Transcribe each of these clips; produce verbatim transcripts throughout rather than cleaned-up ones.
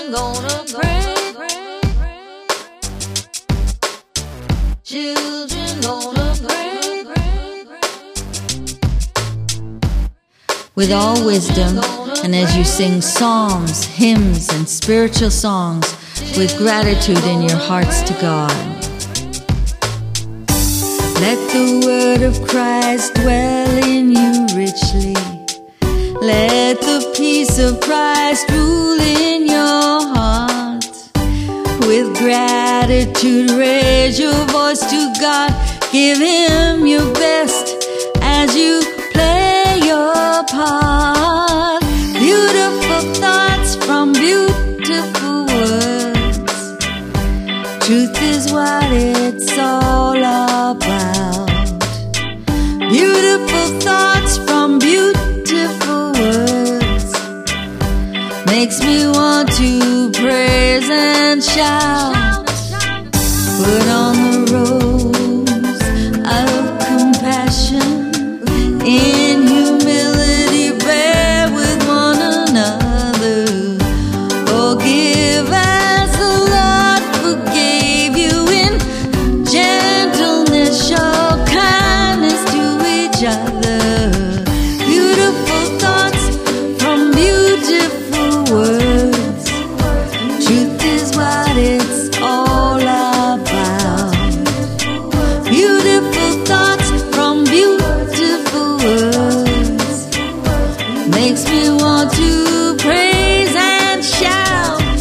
gonna pray. Children gonna pray. With all wisdom, and as you sing psalms, hymns, and spiritual songs, with gratitude in your hearts to God. Let the word of Christ dwell in you richly. Let the peace of Christ rule in your heart. With gratitude, raise your voice to God. Give Him your best as you play your part. Beautiful thoughts from beautiful words. Truth is what it's all about. Beautiful thoughts from beautiful words. Makes me want to praise and shout. Put on the rose of compassion. In humility bear with one another. Forgive as the Lord forgave you. In gentleness show kindness to each other. Beautiful thoughts from beautiful words. Truth is what it's all about. Beautiful thoughts from beautiful words. Makes me want to praise and shout.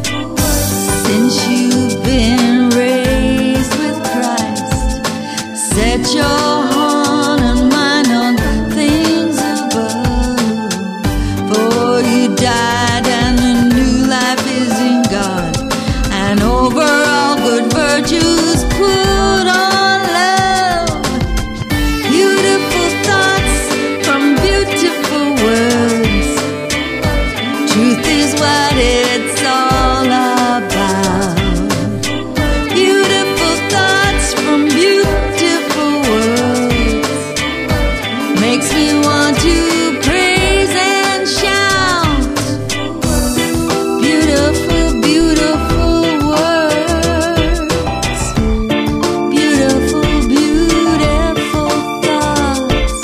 Since you've been raised with Christ, set your heart and mind on things above. For you died and a new life is in God. And over all good virtues put on love. Beautiful thoughts from beautiful words. Truth is what it's all about. Beautiful thoughts from beautiful words. Makes me want to praise and shout. Beautiful, beautiful words. Beautiful, beautiful thoughts.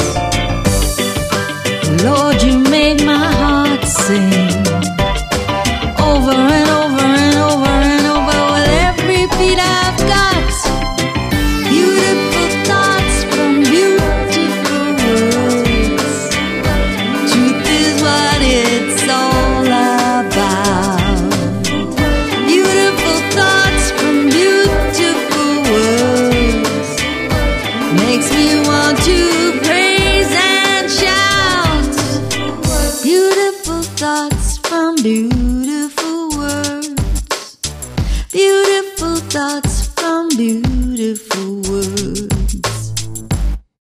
Lord, you make my heart sing. Over and over and over and over with every beat I've got. Beautiful thoughts from beautiful words. Truth is what it's all about. Beautiful thoughts from beautiful words. Makes me want to praise and shout. Beautiful thoughts from beautiful words. Beautiful thoughts from beautiful words.